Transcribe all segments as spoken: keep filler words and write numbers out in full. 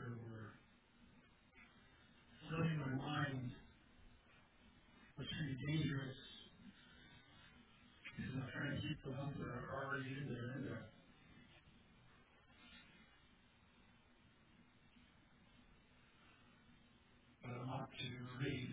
hunger or filling my mind, which can be dangerous because I'm trying to keep the ones that are already in there in there. But I want to read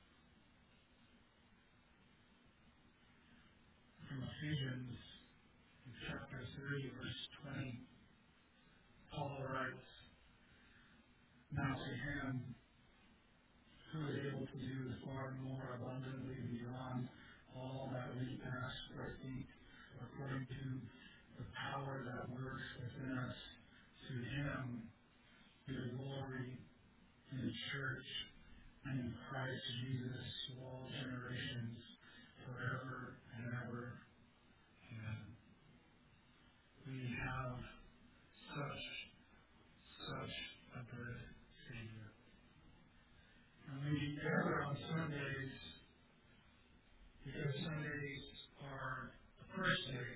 from Ephesians chapter three, verse twenty. Paul writes, "Now to him who is able to do far more abundantly beyond all that we ask or think, according to the power that works within us, to him be the glory in the church and in Christ Jesus to all generations, forever and ever. Amen." We have such, such a good Savior. And we gather on Sundays because Sundays are the first day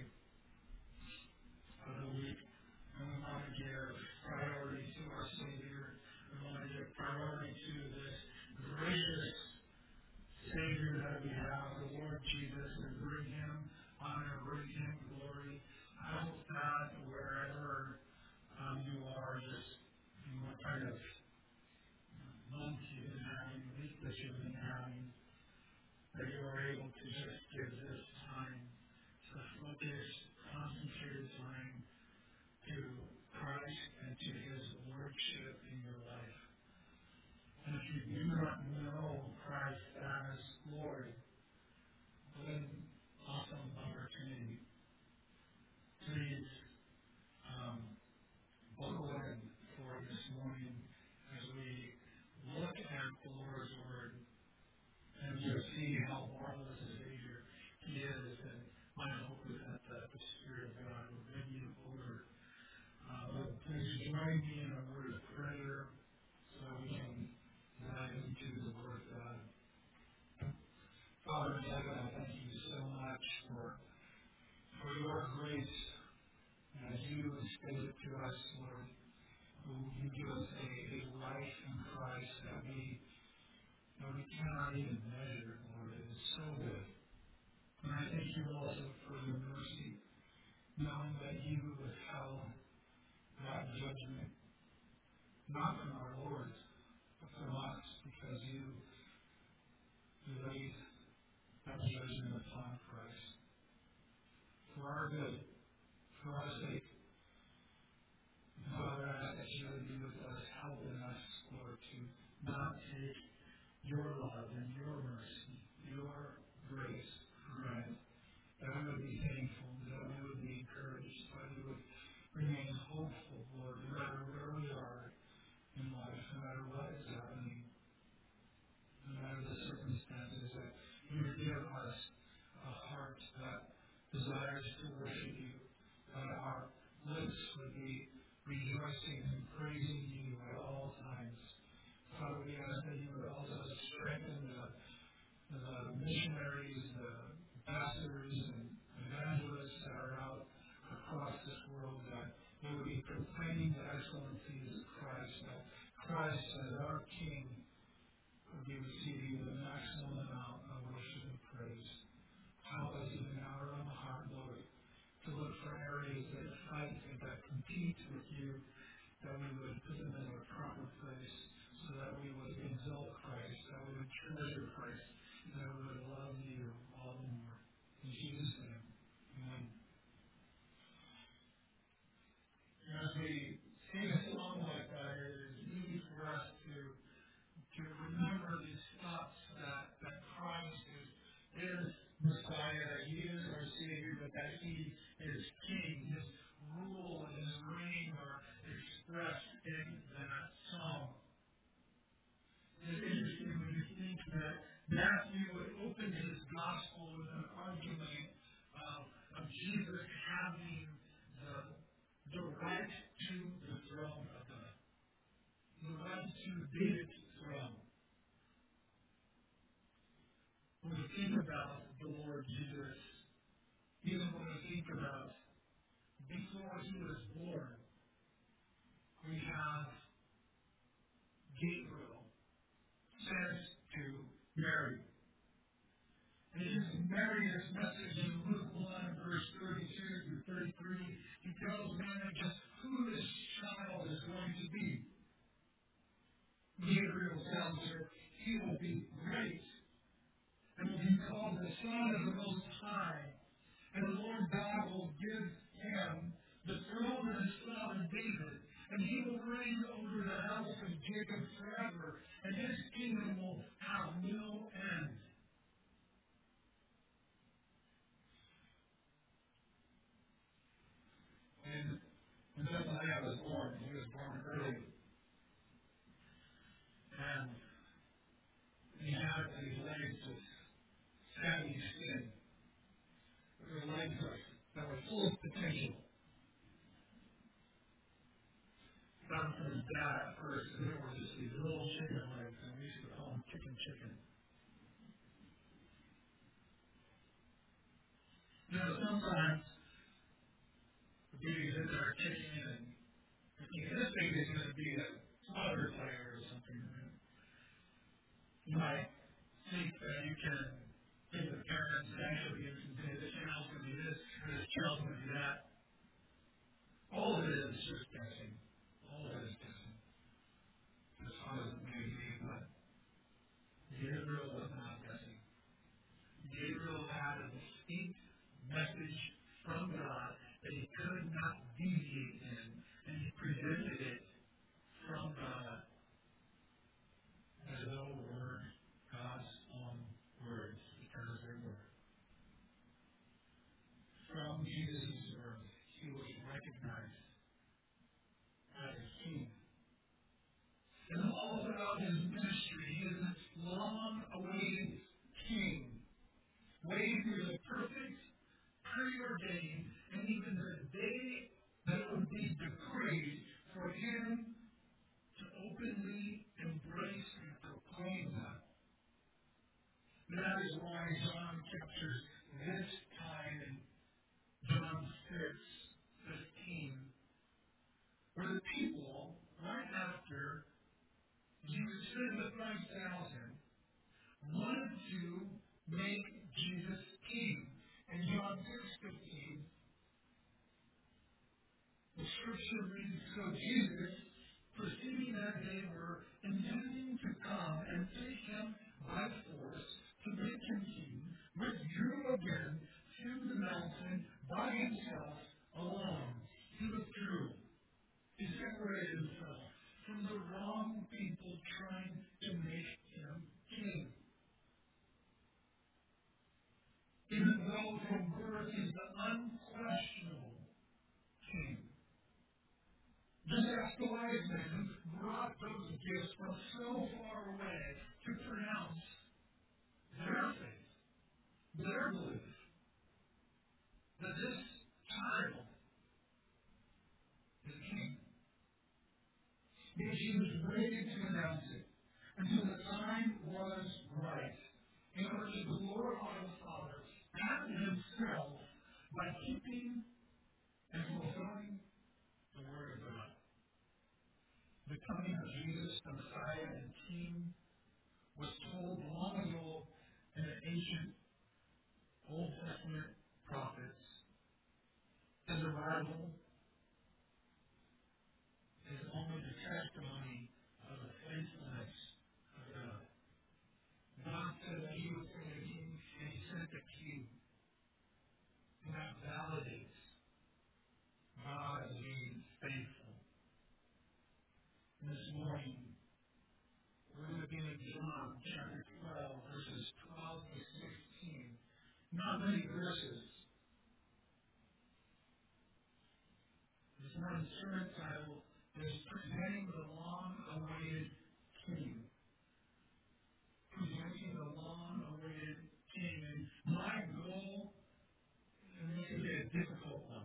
of the week, and we want to give priority to our Savior. We want to give priority to this gracious Savior that we have, the Lord Jesus, and bring Him honor, bring Him glory. I hope that wherever um, you are, just you know, what kind of month you've been having, week that you've been having, that you are able to just give this time, to focus, concentrated time to Christ and to His Lordship in your life. And if you do not know Christ as Lord, what an awesome opportunity. Please um, buckle in for this morning as we look at the Lord's Word and just see how marvelous a Savior He is. And my hope is that the, the Spirit of God will bring you over. Uh, please join me in a word of prayer so we can dive into the Word of God. Father in heaven, I thank you so much for, for your grace as you extend it to us, Lord. You give us a, a life in Christ that we, that we cannot even measure, Lord. It is so good. And I thank you also for your mercy, knowing that you withheld that judgment, not from our Lord, but from us, because you, you laid that judgment upon Christ. For our good, for our sake. Father, I ask that you would be with us, helping us, Lord, to not take your love and your mercy, your grace for granted. That we would be thankful, that we would be encouraged, that we would remain hopeful, Lord, no matter where we are in life, no matter what is happening, no matter the circumstances, that you would give us a heart that desires to worship you, that our lips would be rejoicing and praising you at all times. Father, we ask that you would also strengthen the, the missionaries, the pastors, and evangelists that are out across this world, that they would be proclaiming the excellencies of Christ, that Christ as our King would be receiving the maximum amount of worship and praise. Help us even in our own heart, Lord, to look for areas that fight and that compete with you, that we would put them in their proper place, so that we would exalt Christ, that we would treasure Christ, and that we would love you all the more. In Jesus' name, amen. As we sing a song like that, it is easy for us to, to remember these thoughts that, that Christ is, is Messiah, that He is our Savior, but that He is King. His rule and His reign are expressed in that song. It's interesting when you think that Matthew would open his gospel with an argument of, of Jesus having the, the right to the throne of God, the right to David's throne. When we think about the Lord Jesus, even when we think about before He was born, we have Gabriel says to Mary. And as Mary is message in Luke one, verse thirty-two through thirty-three, he tells Mary just who this child is going to be. Gabriel tells her he will be great and will be called the Son of the Most High. And the Lord God will give him the throne of his father David, and he will reign over the house of Jacob forever, and his kingdom will have no end. And when Bethlehem was born, he was born early. And he had these legs of saggy skin. They were legs that were full of potential. Found from his dad at first, and there were just these little chicken legs, and we used to call them chicken chicken. You know, sometimes the babies in there kicking and thinking, this baby's going to be a soccer player or something. You might think that you can give the parents attributes and say, this child's going to be this, or this child's going to be that. All of it is just guessing. All of it is guessing. As far as it may be, but Gabriel was not guessing. Gabriel had a distinct message from God that he could not deviate in, and he presented it from God as though it were God's own words, because they were. From Jesus' birth, he was recognized as a king. And all throughout his ministry, he is this long-awaited king, waiting for the perfect, preordained, and even the day that would be decreed for him to openly embrace and proclaim that. And that is why John captures this time in John six fifteen, where the people, right after Jesus fed the five thousand, wanted to make Jesus king. In John six fifteen, the scripture reads, so Jesus, perceiving that they were intending to come and take him by force to make him king, withdrew again to the mountain by himself alone. He withdrew. He separated himself from the wrong people trying to make him king. Even though from birth he's the unquestionable king. Just ask the wise men who brought those gifts from so far away to pronounce their faith, their belief, that this child is king. But Jesus waited to announce it until the time was right, in order to glorify the Father and himself by keeping and fulfilling the Word of God. The coming of Jesus, the Messiah and King, was told long ago in the ancient Old Testament prophets. His arrival is only the testimony of the faithfulness of God. God said that he was send a king, and he sent a king. And that validates God as being faithful. And this morning, we're looking at John chapter twelve, verses twelve to sixteen. Not many verses. This morning's sermon title is Presenting the Long-Awaited King. Presenting the long-awaited King. And my goal, and this is a difficult one,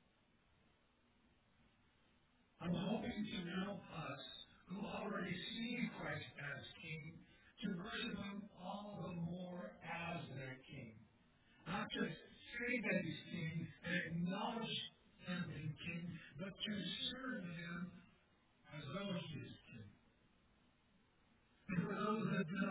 I'm hoping to help us who already see Christ as King to worship him all the more as their King. Not just say that he's King and acknowledge him being King, but to serve him as though he is King.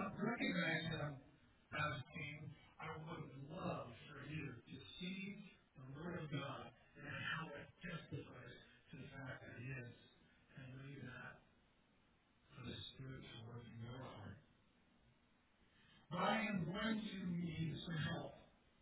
not recognize him as king, I would love for you to see the Word of God and how it testifies to the fact that he is. And believe that for the Spirit to work in your heart. But I am going to need some help.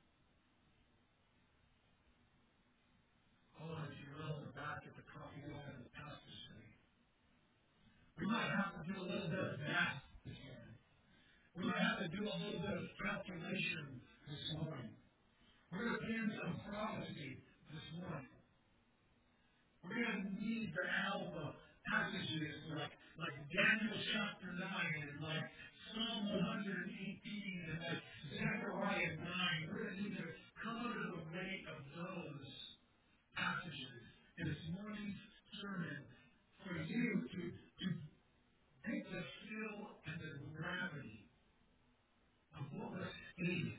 Oh, if you're on the back at the coffee bar in the pastor's city. We might have to do a little bit of math this morning. We might have to do a little bit of calculation this morning. We're going to pin some prophecy this morning. We're going to need the help of passages like, like Daniel chapter nine and like Psalm one eighteen and like Zechariah nine. We're going to need to come under the weight of those passages in this morning's sermon for you to, to take the feel and the gravity of what was stated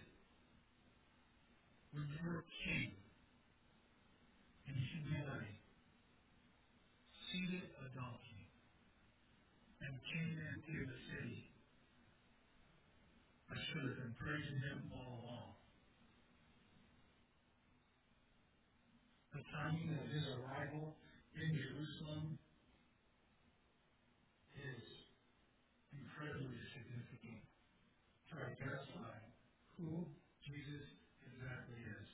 when your king in humility seated a donkey and came into the city. I should have been praising him all along. The timing of his arrival in Jerusalem is incredibly significant to identify who Jesus exactly is.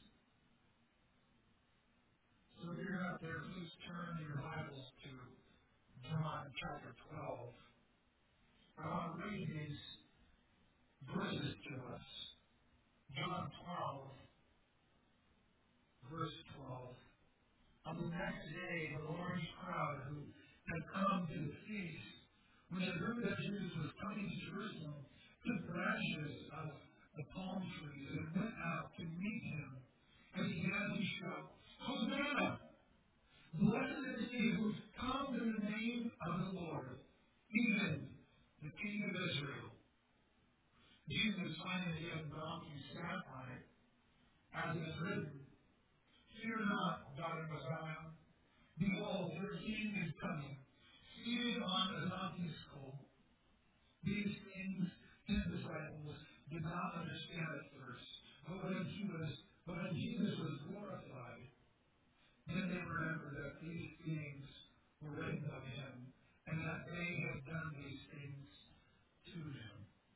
So if you're out there, please turn your Bibles to John chapter twelve. I want to read these verses to us. John twelve, verse twelve. On the next day, the large crowd who had come to the feast, when they heard that Jesus was coming to Jerusalem, took branches of the palm trees and went out to meet him. And he began to shout, Hosanna! Blessed is he who comes in the name of the Lord, even the King of Israel. Jesus, finding the young donkey, sat on it, as it is written, Fear not, daughter of Zion. Behold, your king is coming, seated on a donkey's colt. These things his disciples did not understand at first, but when he was, but when Jesus was glorified, then they remembered that these things were written of him, and that they had done these things to him.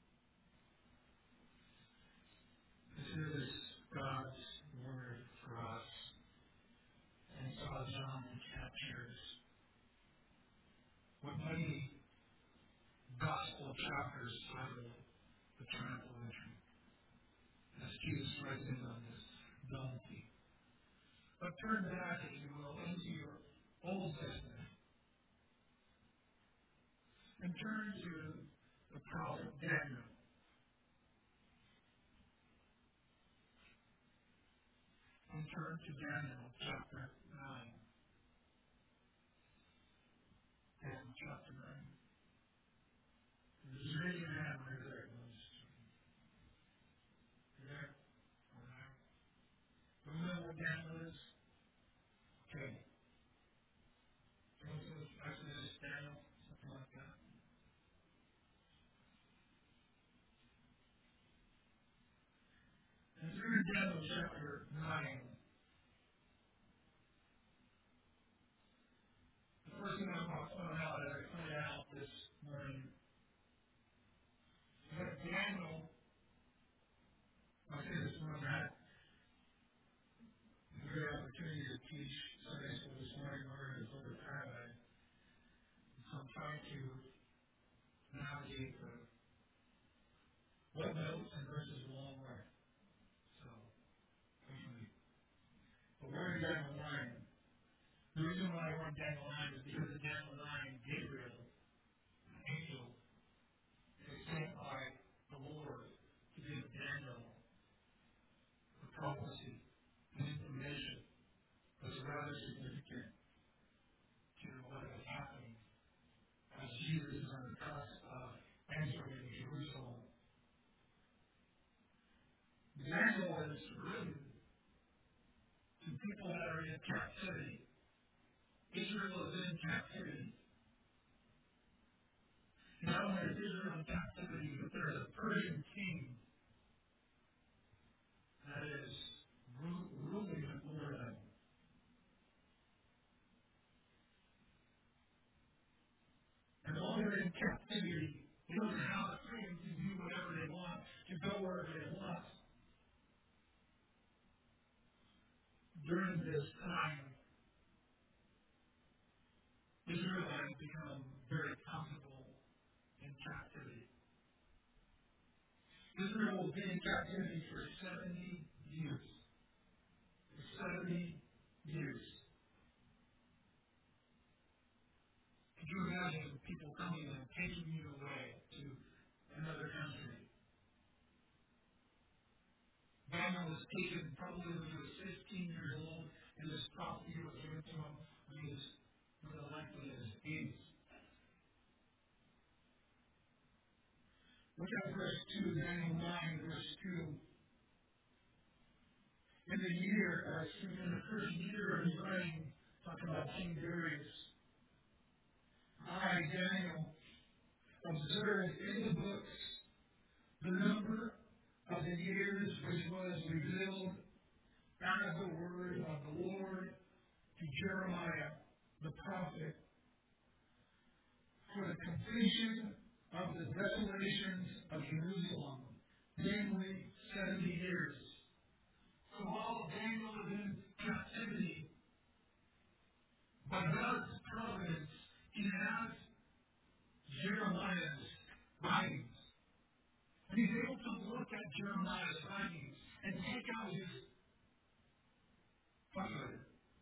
This is God's word for us. And so John captures what many gospel chapters title the triumphal entry, as Jesus rides in on this donkey. But turn back, if you will, into your Old Testament and turn to the prophet Daniel. And turn to Daniel chapter nine. Daniel chapter nine. Just raise your hand right there. You there? All right. Do you know what Daniel is? Okay. Joseph, Exodus, Daniel, something like that. And through Daniel chapter nine, the first thing I want to point out, as I pointed out this morning, is that Daniel, I say this morning, I had a great opportunity to teach Sunday school this morning over in Boulder Paradise. So I'm trying to navigate the what notes and verses a long way. So, hopefully. But we're in Daniel nine. The reason why we're in Daniel nine is because in Daniel nine, Gabriel, an angel, is sent by the Lord to give Daniel a prophecy, an information that's rather significant to what is happening as Jesus is on the cusp of entering Jerusalem. Daniel is written to people that are in captivity. Israel is in captivity. Not only is Israel in captivity, but there's a this time, Israel had become very comfortable in captivity. Israel was in captivity for seventy years. For seventy years. Could you imagine people coming and taking you away to another country? Daniel was taken probably when he was fifteen years old, and this prophecy was given to him when he was more than likely in his eighties. Look at verse two, Daniel nine, verse two. In the year, uh, in the first year of his reign, talking about King Darius, I, Daniel, observed in the books the number of the years which was revealed out of the word of the Lord to Jeremiah the prophet, for the completion of the desolations of Jerusalem, namely seventy years. So while Daniel is in captivity, by God's providence, he has Jeremiah's writings. And he's able to look at Jeremiah's writings and take out his fire.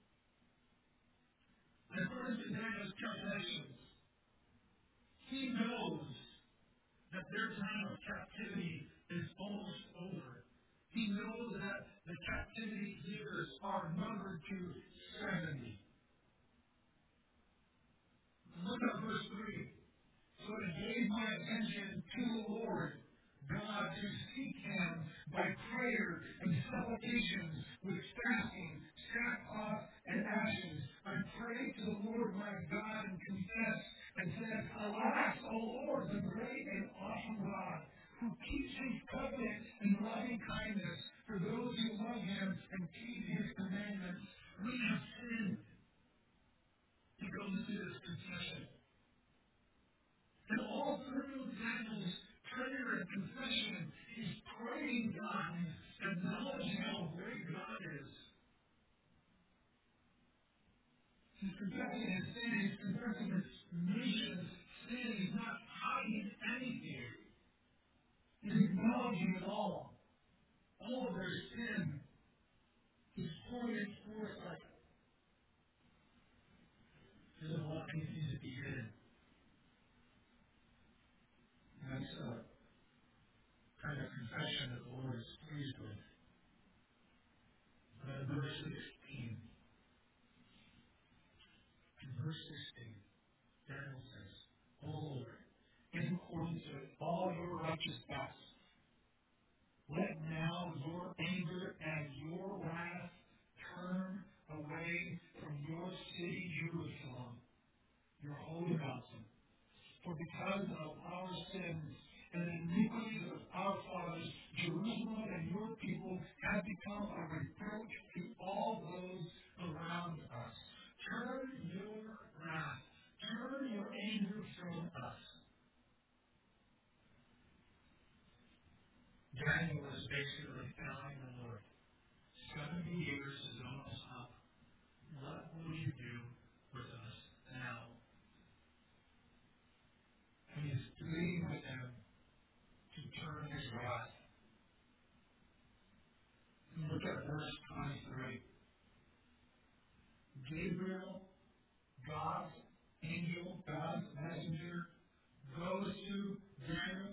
And according to Daniel's calculations, he knows that their time of captivity is almost over. He knows that the captivity years are numbered to seventy. Look at verse three. So I gave my attention to the Lord God to seek him by prayer and supplications with fasting, sackcloth, and ashes. I prayed to the Lord my God and confessed and said, Alas, O Lord, the great and awesome God, who keeps his covenant and loving kindness for those who love him and keep his commandments. We have sinned. He goes to this confession. And all through Daniel's prayer and confession, he's praying God, acknowledging how great God is. He's confessing his sin, he's confessing his nation's sin. He's not hiding anything. He's acknowledging it all. All of their sin. He's pouring it forth like he doesn't want anything to be hidden. That's a kind of confession that the Lord is pleased with. But in verse sixteen, in verse sixteen, Daniel says, O Lord, in accordance with all your righteous acts, let now your anger and your wrath turn away from your city, Jerusalem, your holy mountain. For because of our sins and the iniquities of our fathers, Jerusalem and your people have become a reproach to all those around us. Turn your wrath, turn your anger from us. Daniel was basically telling the Lord, seventy years is almost up. What will you do with us now? And he's pleading with him to turn his wrath. And look at verse twenty-three. Gabriel, God's angel, God's messenger, goes to Daniel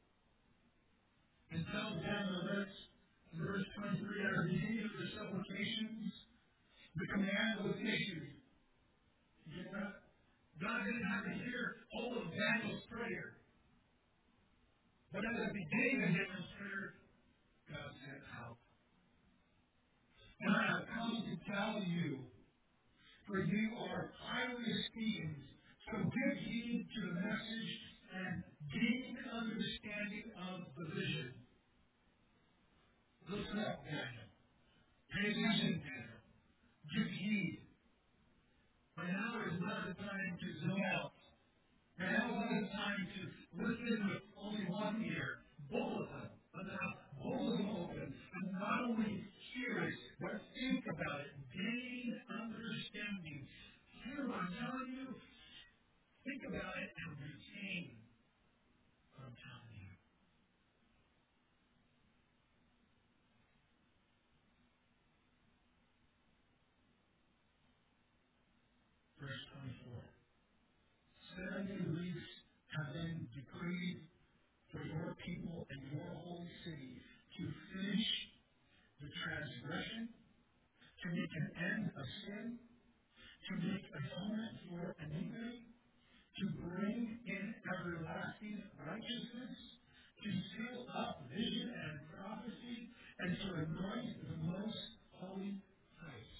and tells Daniel this. In verse twenty-three, at the beginning of the supplications, the command was issued. You get that? God didn't have to hear all of Daniel's prayer. But at the beginning of Daniel's prayer, God said, help. And I have come to tell you, for you are highly esteemed, so give heed to the message and gain understanding of the vision. Listen up, Daniel. Pay attention, Daniel. Give heed. For now is not the time to zone out. For now is not the time to listen with only one ear. Both of them. But now both of them open. And not only hear it, but think about it. Gain people in your holy city to finish the transgression, to make an end of sin, to make atonement for iniquity, to bring in everlasting righteousness, to seal up vision and prophecy, and to anoint the most holy place.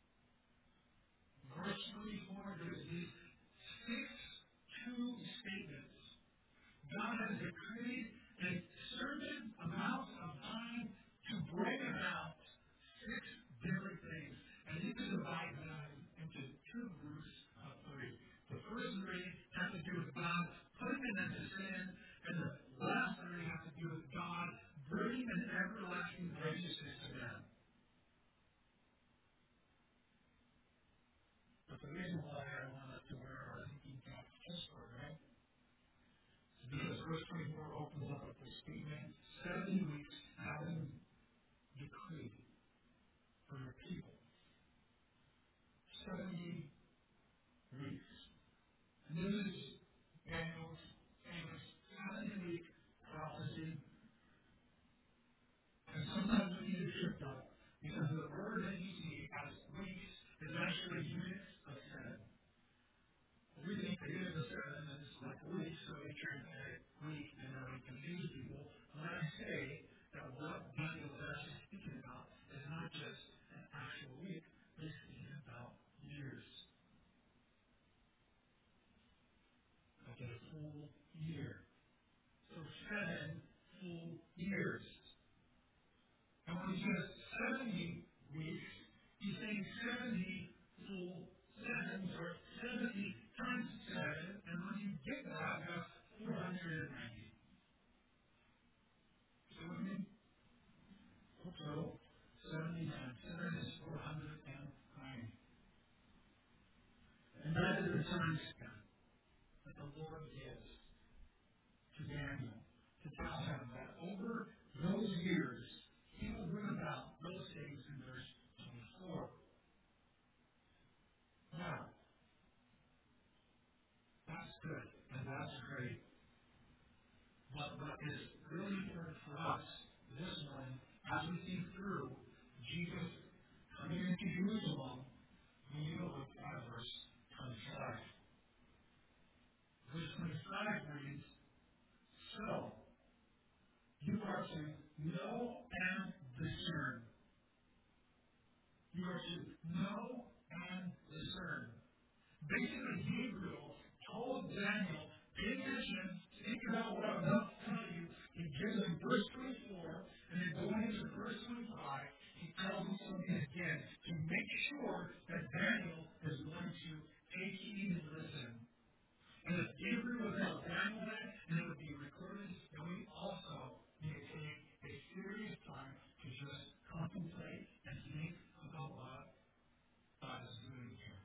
Verse twenty-four gives these six two statements. God has decreed a certain amount of time to bring about six different things. And you can divide them into two groups of three. The first three have to do with God putting an end to sin, and the last three have to do with God bringing an everlasting righteousness to them. But the reason why I want us to wear our thinking caps just for a minute is because verse twenty-four opens up with this statement, seventy weeks having decreed for your people. Seventy weeks. And this is Daniel's famous seventy-week prophecy. And sometimes we get tripped up because the word that you see as weeks is actually units of seven. We think the unit of seven is like weeks, so we translate week and then we confuse people. When I say that what Daniel is actually speaking about is not just an actual week, but he's speaking about years. Like a full year. So seven full years. And when he says seventy weeks, he's saying seventy full sevens, or seventy times seven, and when you get that, you have four hundred ninety. So with me? So, seventy times seven is four hundred ninety. And that is the time span that the Lord gives to Daniel to tell him that over those years, he will bring about those things in verse twenty-four. Now, that's good and that's great. But what is really important for us this morning, as we think through Jesus coming into Jerusalem, we need to look at verse twenty-five. Verse twenty-five reads, so, you are to know and discern. You are to know and discern. Basically, Gabriel told Daniel, pay attention, think about what I'm about to tell you. He gives him verse twenty-four, and then going into verse twenty-five, he tells him something again to make sure that Daniel is going to take heed and listen. And if Gabriel would tell Daniel that, and it would be recorded, and we also need to take a serious time to just contemplate and think about what God is doing here.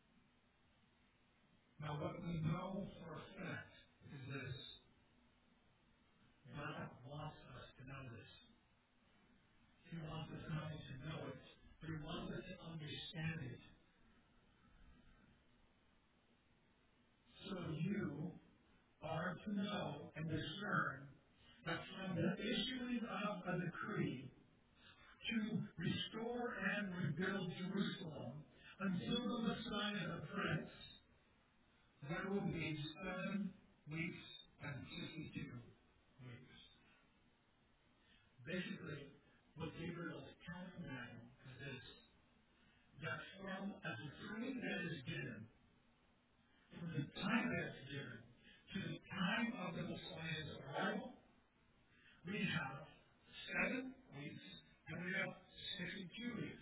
Now, what we know for a fact is this. God wants us to know this. He wants us not only to know it, but He wants us to understand it. So you are to know and discern that from the issuing of a decree to restore and rebuild Jerusalem until the Messiah, the Prince, there will be seven weeks and fifty-two weeks. Basically, what Gabriel is telling Daniel is this, that from a decree that is given, from the time that is given, to the time of the Messiah's arrival, we have seven weeks and we have sixty-two weeks.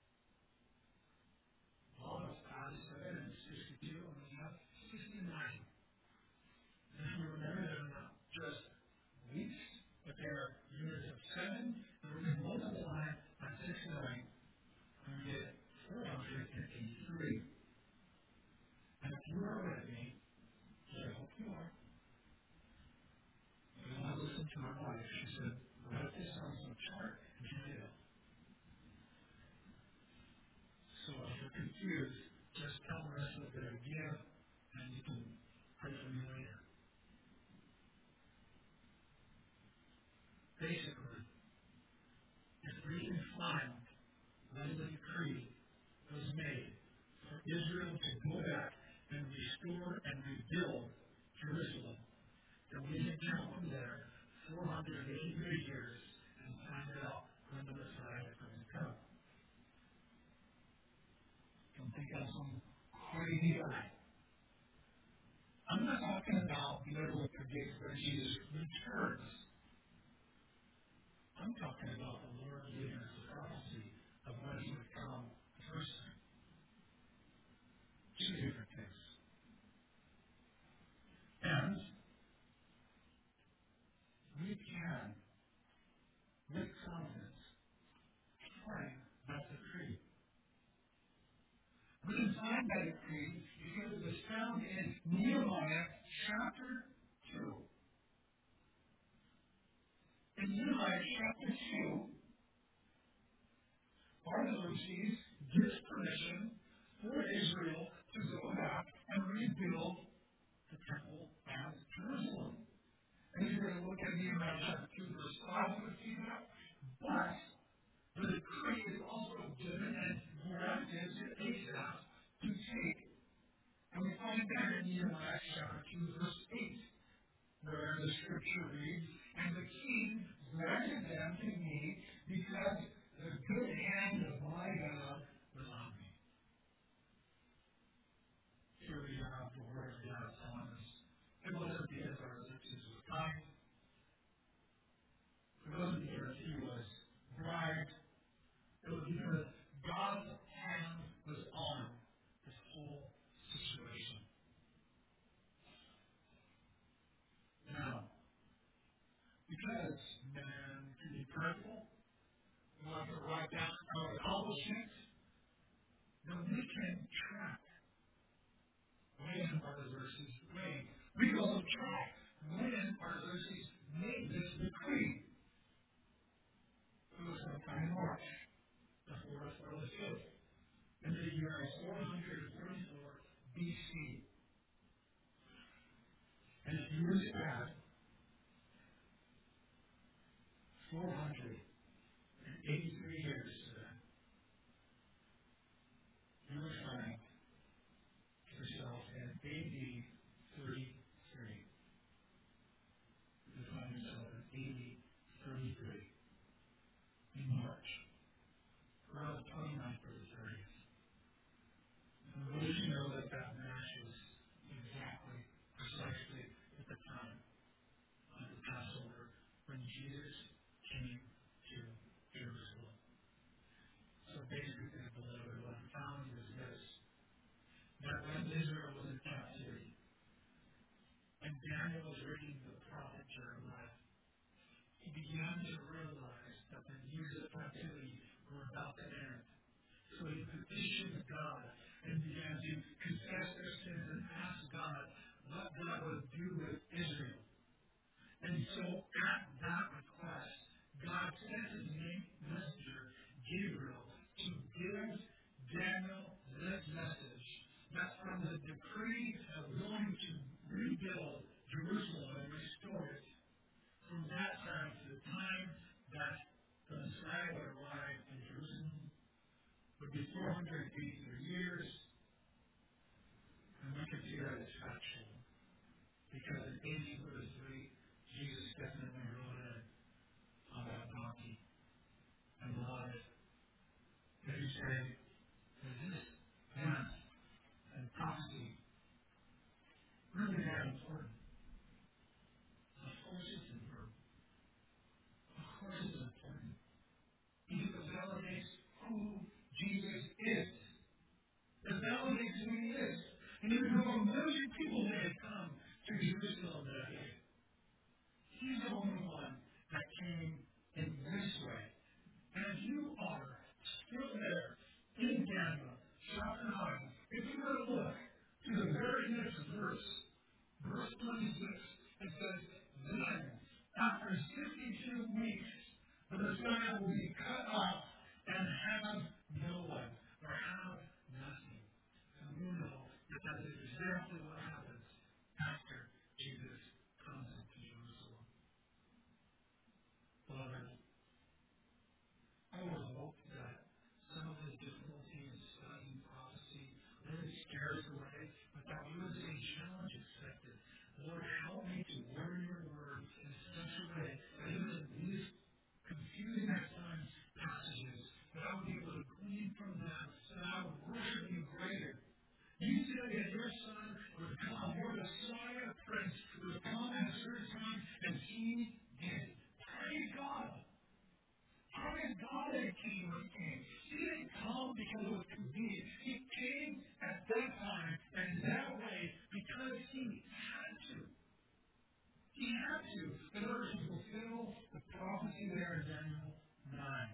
All of God is seven and sixty-two, and we have sixty-nine. And if you remember, they're not just weeks, but they are units of seven, and we're going to multiply by sixty-nine, and we get four hundred eighty-three. And if you are with me, which I hope you are, and I listened to my wife, she said, write this on some chart, and she did. So if you're confused, just tell the rest of it again, and you can pray for me later. basically, if we can find when the decree was made for Israel to go back and restore and rebuild Jerusalem, then we can count from there four hundred eighty-three years and find out when the Messiah is going to come. Don't think I'm some crazy guy. I'm not talking about being able to predict when Jesus returns. I'm talking about the Lord giving us a prophecy of when he would come first. Two different things. And we can, with confidence, claim that decree. We can find that decree because it was found in Nehemiah chapter two. In Nehemiah chapter two, Artaxerxes gives permission for Israel to go back and rebuild the temple at Jerusalem. And if you're going to look at Nehemiah chapter two, verse five, you'll see that. But the decree is also given and granted to Asaph to take. And we find that in Nehemiah chapter two, verse eight, where the scripture reads, and the king granted them to me because the good hand of my God was on me. Here we have the word of God telling us. It wasn't because Artaxerxes was kind. It wasn't because he was bribed. It was because God's hand was on this whole situation. Now, because man can be prideful, want to write down our accomplishments, then we can track when Artaxerxes reigned. We can also track when Artaxerxes made this decree. It was sometime in March, the fourth or the fifth, in the year four hundred thirty-four B C. And if you were to add four hundred eighty-three years to that, you would find yourself in A D thirty-three. You would find yourself in A D thirty-three in March, around the twenty-ninth or the thirtieth. And would you know that that matches exactly, precisely at the time of the Passover when Jesus came to Jerusalem? So basically, beloved, what I found is this: that when Israel was in captivity, and Daniel was reading the prophet Jeremiah, he began to realize that the years of captivity were about to end. So he petitioned God and began to confess their sins and ask God what God would do with Israel. And so at that request, God sent his messenger, Gabriel, to give Daniel this message, that from the decree of going to rebuild Jerusalem and restore it, from that time to the time that the Messiah would arrive in Jerusalem would be four hundred eighty-three years. And we can see that it's factual. Because in A D thirty-three, Jesus definitely rode in on that donkey and lied. Did he say, is this event and prophecy really that important? Of course it's important. Of course it's important. Because it validates who Jesus is. It validates who he is. And even though a million people may have come to Jerusalem that day, he's the only one that came in this way. And if you are still there in Daniel chapter nine, if you were to look to the very next verse, verse twenty-six, it says, then, after sixty-two weeks, the Messiah will be cut off and have no one, or have nothing. And we know that that is exactly what happens after Jesus comes into Jerusalem. Well, in order to fulfill the prophecy there in Daniel nine.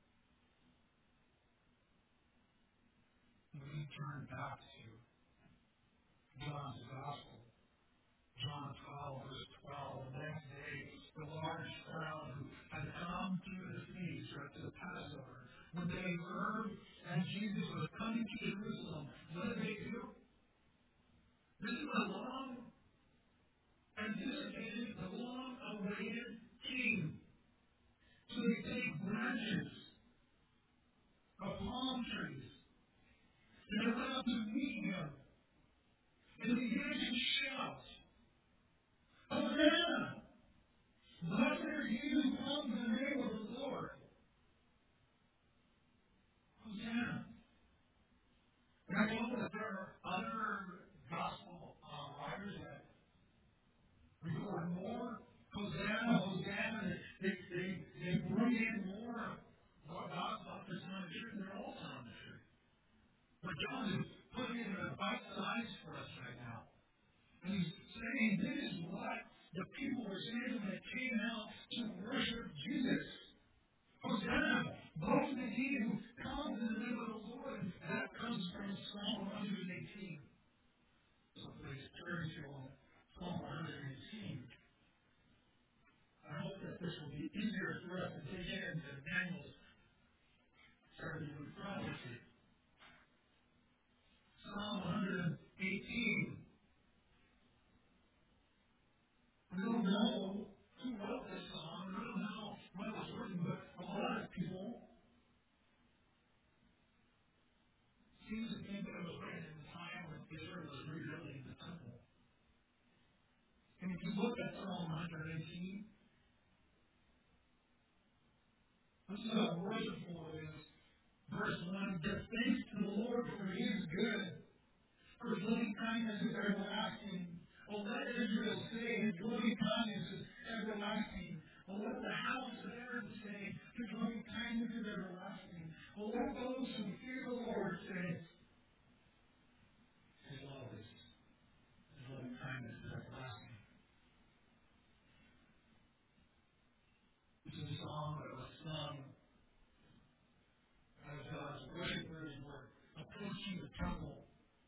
When we turn back to John's Gospel, John twelve, verse twelve, the next day, the large crowd who had come to the feast, or to the Passover, when they heard that Jesus was coming to Jerusalem, what did they do? This is the long anticipated, the long awaited king. So they take branches of palm trees, and they went out to meet him, and they began to shout, Hosanna! Blessed are you who come in the name of the Lord. Hosanna! And I know that there are other gospel uh, writers that record more Hosanna, Hosanna. They, they, they bring in more of what God's about to tell the truth, and they're all telling the truth. But John is putting it in a bite size for us right now. And he's saying this is what the people were saying when they came out to worship Jesus. Hosanna! Blessed is he who comes in the name of the Lord. That comes from Psalm one eighteen. So please turn to Psalm one eighteen. I hope that this will be easier for us to dig into Daniel's starting with prophecy. Psalm one eighteen. We don't know who wrote this song. We don't know when it was written, but a lot of people seem to think that it was written in the time when Israel was rebuilding the temple. And if you look at Psalm one eighteen, this is how worshipful it is. Verse one, give thanks to the Lord, for he is good. For his loving kindness is everlasting. Oh, let Israel say, his loving kindness is everlasting. Oh, let the house of Aaron say, his loving kindness is everlasting. Oh, let those who fear the Lord say, his love is, his loving kindness is everlasting. This is a song that was sung as God's worshipers were approaching the temple.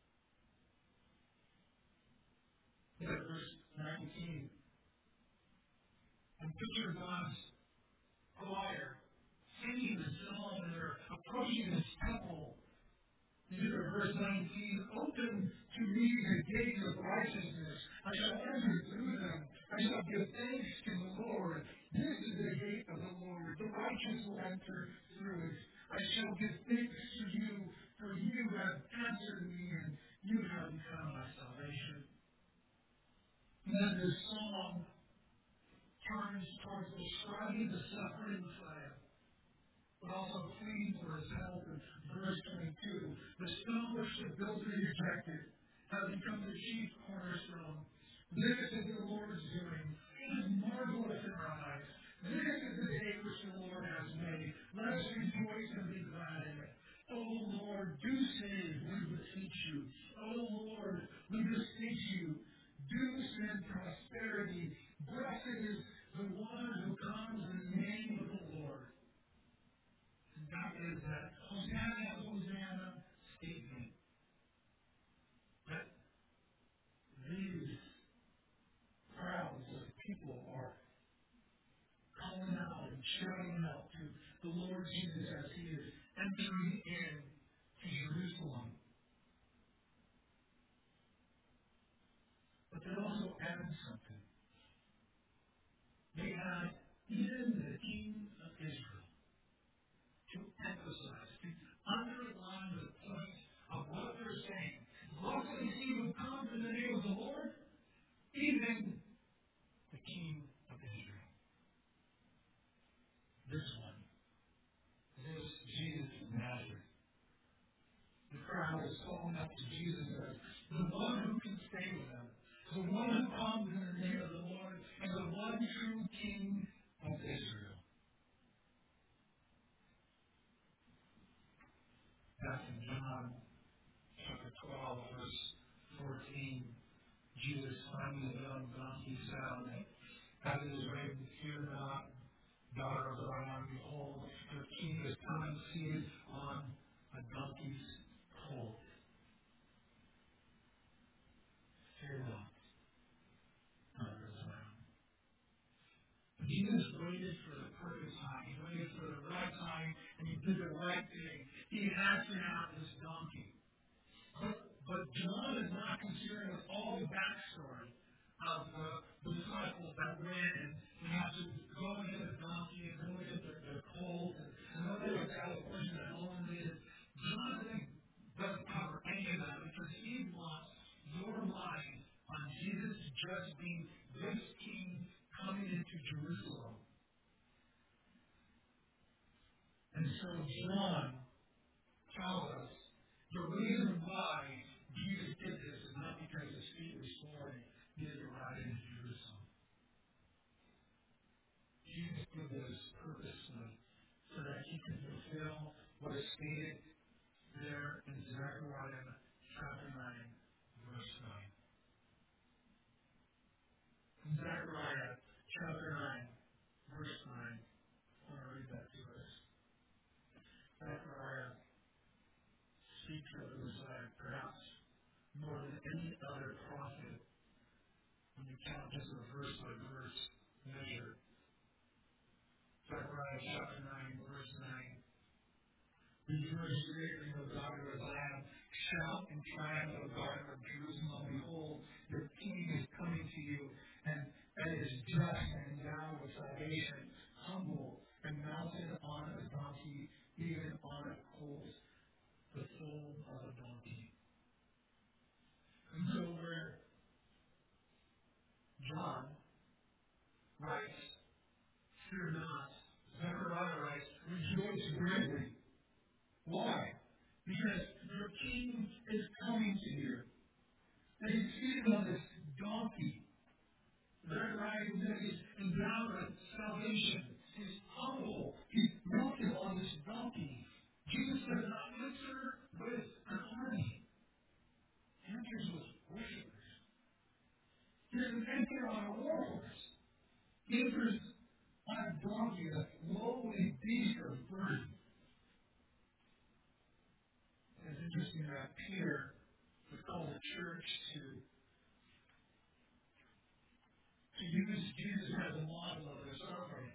Look at verse nineteen. And picture God's choir singing the song, and they're approaching this temple. Look at verse nineteen. Open to me the gates of righteousness. I shall enter through them. I shall give thanks to the Lord. This is the gate of the Lord. The righteous will enter through it. I shall give thanks to you, for you have answered me, and you have become my salvation. And then this song turns towards describing the suffering Messiah, but also pleading for his help in verse twenty-two. The stone which the builder rejected has become the chief cornerstone. This is the Lord's doing. It is marvelous in our eyes. This is the day which the Lord has made. Let us rejoice and be glad in it. Oh Lord, do save, we beseech you. Oh Lord, we beseech you. Do send prosperity. Blessed is the one who comes in the name of the Lord. And that is that Hosanna, Hosanna statement. That these crowds of people are calling out and shouting out to the Lord Jesus as he is entering in to Jerusalem. But they also added something. They had even the King of Israel to emphasize, to underline the point of what they're saying. Blessed is he who comes in the name of the Lord, even the King of Israel. This one, this Jesus of Nazareth. The crowd is calling up to Jesus as the one who can stay with them, the one who comes in the name of the Lord, and the one true King of Israel. That's in John chapter twelve, verse fourteen. Jesus finding a young donkey sat on it, As it is written, fear not, daughter of Zion, behold, your king is coming seated on a donkey's colt. Fear not, daughter of Zion. Jesus waited for the perfect time. He waited for the right time, and he did the right thing. He had to have this donkey. But, but John is not considering all the backstory of the, the disciples that went and they had to go into the donkey and go into the, the colt and, and what they were that portion that only needed. John doesn't cover any of that because he wants your mind on Jesus just being this king coming into Jerusalem. And so John tells us the reason why Jesus did this is not because his feet were sore and he did it right into Jerusalem. Jesus did this purposely so that he could fulfill what is stated there in Zechariah chapter nine, verse nine. In Zechariah chapter nine, verse nine. I want to read that to us. Zechariah speaks of the Messiah, perhaps more than any other prophet when you count just a verse by verse measure. Zechariah chapter nine, verse nine. Rejoice greatly, O daughter of Zion. Shout and triumph, O daughter of Jerusalem. Behold, your king is coming to you, and that is just and endowed with salvation, humble and mounted on a donkey, even on a colt, the foal of a donkey. And so where John writes, fear not, Zechariah writes, rejoice greatly. Why? Because your king is coming to you. And he's seated on this donkey. Zechariah is endowed with salvation. He's humble. He's mounted on this donkey. Jesus does not enter with an army. He enters with worshipers. He doesn't enter on a war horse. He enters on a donkey, a lowly beast of burden. It's interesting that Peter would call the church to, to use Jesus as a model of their suffering.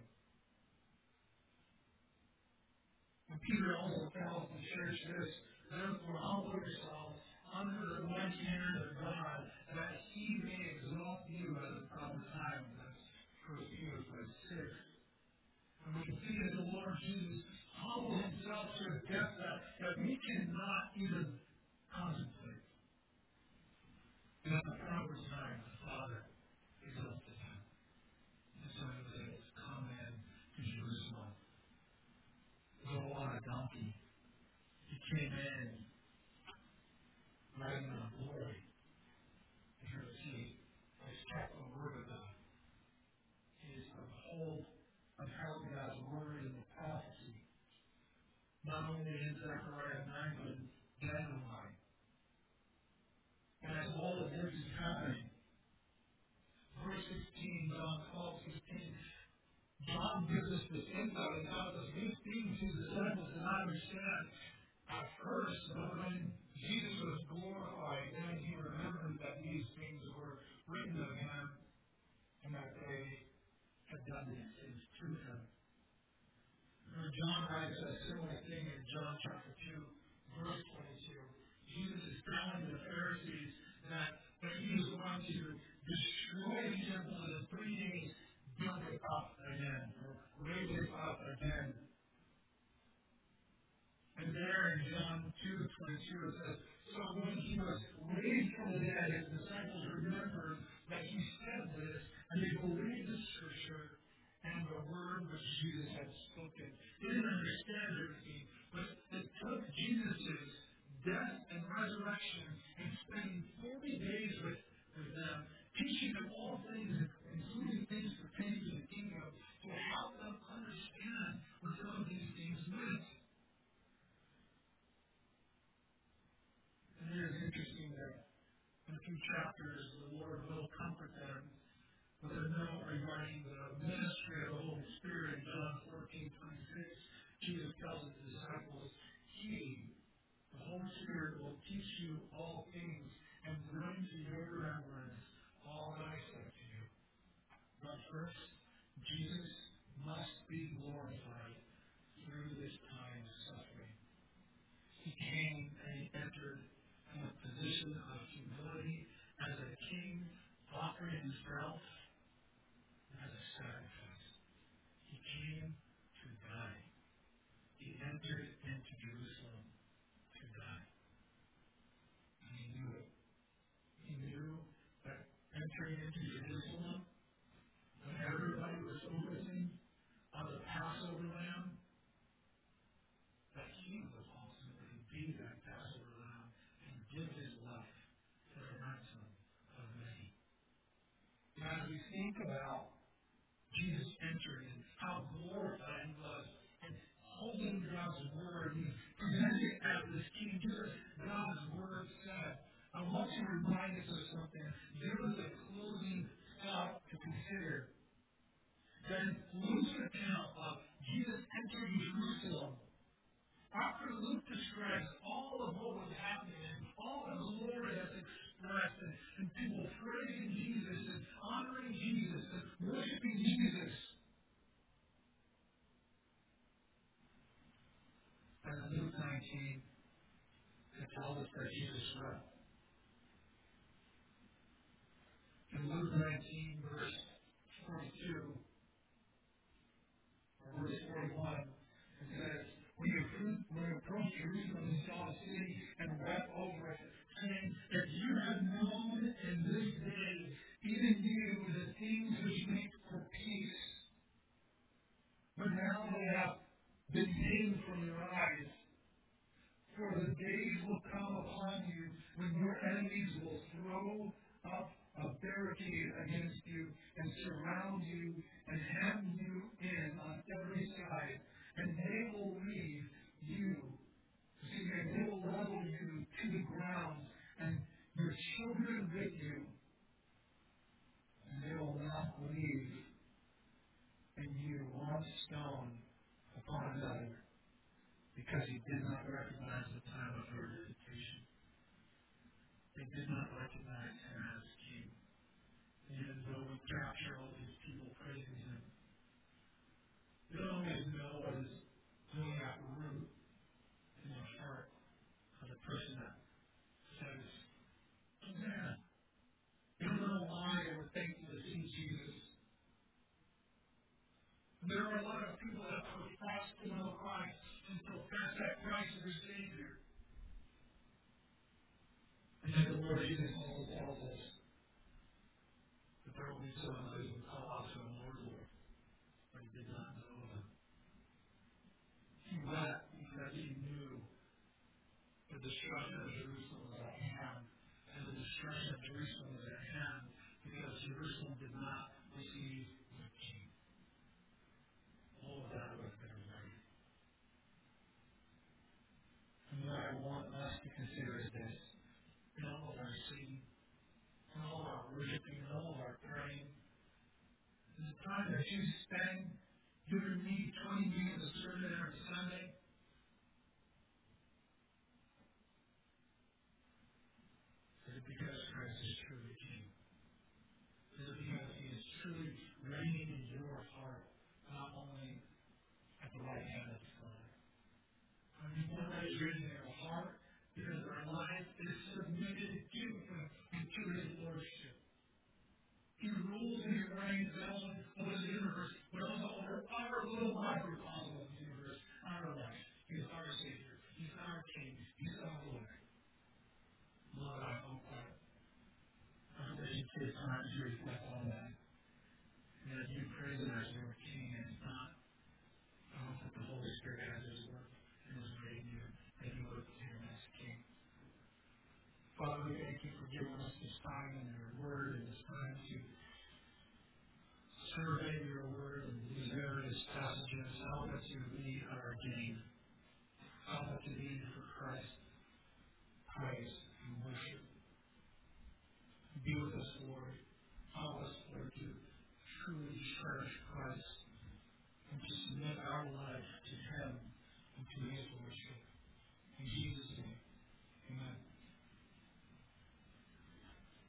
And Peter also tells the church this, therefore humble yourselves under the mighty hand of God, that he may exalt you at the proper time. That's First Peter five six. And we can see that the Lord Jesus humbled himself to a depth that, that we cannot even contemplate. And at the proper time, the Father exalted him. And so he was able to come in to Jerusalem, go on a donkey. He came in riding on glory, because he has kept the word of God. He is uphold upheld God's word in the prophecy. Not only in Zechariah nine, but in Daniel nine. And as all of this is happening, verse sixteen, John twelve, sixteen, John gives us this insight and tells us these things his disciples did not understand at first, but when Jesus was glorified, then he remembered that these things were written of him and that they had done these things to him. Now, John writes a similar thing in John chapter two, verse twenty-two. Jesus is telling the Pharisees that, that he is going to destroy the temple and in three days build it up again, or raise it up again. And there in John two twenty-two it says, so when he was raised from the dead, his disciples remembered that he said this, and they believed the scripture and the word which Jesus had spoken. They didn't understand everything, but it took Jesus' death and resurrection and spending forty days with, with them, teaching them all things, including things pertaining to the kingdom, to help them understand what some of these things meant. And it is interesting that in a few chapters the Lord will comfort them With a note regarding the ministry of the Holy Spirit in John fourteen twenty-six, Jesus tells his disciples, He, the Holy Spirit, will teach you all things and bring to your remembrance all that I said to you. But first, Jesus must be glorified through this time of suffering. He came and he entered in a position of humility as a king, offering himself as a sacrifice. He came to die. He entered into Jerusalem to die. And he knew it. He knew that entering into Jerusalem, when everybody was focusing on the Passover lamb, that he would ultimately be that Passover lamb and give his life for the ransom of many. As we think about Jesus entering and how glorified he was and holding God's word and presenting it as this king, just as God's word said, I want to remind us of something. There was a closing thought to consider. That in Luke's account of Jesus entering Jerusalem, after Luke describes all of what was happening and all the glory that's expressed and, and people praising Jesus and honoring Jesus and worshiping Jesus, and in Luke nineteen, it tells us that Jesus wept. In Luke nineteen, verse forty-two, or verse forty-one, it says, When you approached Jerusalem and saw the city and wept over it, saying, If you had known in this day, even you, the things which make for peace, but now they have been hidden from your eyes. For the days will come upon you when your enemies will throw up a barricade against you and surround you and hem you in on every side, and they will leave you, excuse me, they will level you to the ground, and your children with you, and they will not leave in you one stone upon another, because you did not recognize the time of your visitation. They did not recognize him as king. Even though we capture all these people praising him, they don't always know what is going at root in the heart of the person that says, oh man, they don't know why they were thankful to see Jesus. There are a lot of people that profess to know Christ and profess that Christ is their Savior. And yet the Lord Jesus also tells us that there will be some who will call out to him, Lord, Lord, but he did not know him. He wept because he knew the destruction of Jerusalem was at hand. And the destruction of Jerusalem was at hand because Jerusalem did not receive the king. All of that was their right. And what I want us to consider is this. In all of our singing, in all of our worshiping, in all of our praying, in the time that you spend giving me twenty minutes of sermon every Sunday, is it because Christ is truly King? Is it because he is truly reigning in your heart, not only at the right hand of the Father? I mean, one that is reigning in our heart because our life is submitted to him and to his lordship. He rules and he reigns not only over the universe, but also over our little microcosm of the universe, our life. He's our Savior. He's our King. He's our Lord. Lord, I hope that I hope that you take time to reflect on that. And that you praise him as your King and not. I hope that the Holy Spirit has his work and his way in you, that you look to him as King. Father, we thank you for giving us this time in your word and this time to survey your word and these various passages. Help it to be our gain. Help it to be for Christ. Praise and worship. Be with us, Lord. Help us, Lord, to cherish Christ and to submit our life to Him and to His worship. In Jesus'